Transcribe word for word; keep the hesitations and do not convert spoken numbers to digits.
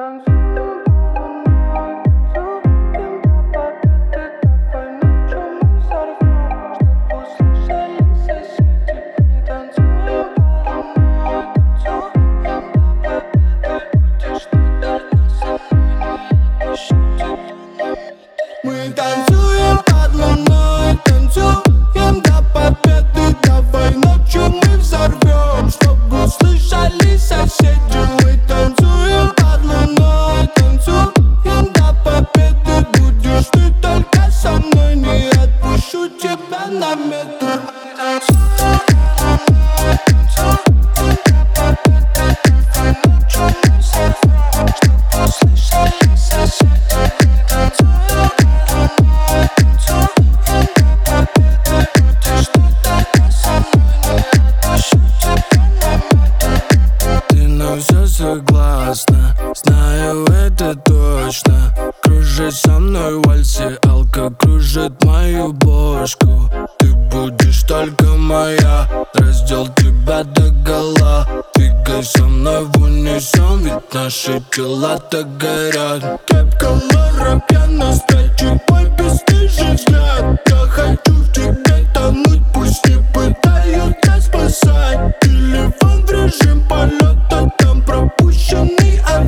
танцуем паранойю, танцуем до победы. Давай ночью мы взорвем, чтоб услышали соседи. Мы танцуем паранойю, танцуем до победы. Будешь ты только со мной, не отпущу тебя. Мы танцуем под луной, танцуем до победы. Давай ночью мы взорвем, чтобы услышали соседи. Мы танцуем под луной, танцуем до победы. Будешь ты только со мной, не отпущу тебя на метр. Танцуем паранойю, танцуем до победы. Давай ночью мы взорвем, чтоб услышали соседи. Мы танцуем паранойю, танцуем до победы. Будешь ты только со мной, не отпущу тебя на метр. Ты на все согласна, знаю это точно. Кружи со мной в вальсе, алка кружит мою бошку. Ты будешь только моя, раздел тебя догола. Двигай со мной в унисон, ведь наши тела так горят. Кепка Лора, пьяна с плечи, твой бесстыжий взгляд. Я хочу в тебе тонуть, пусть не пытаются спасать. Телефон в режим полета, там пропущенный ответ.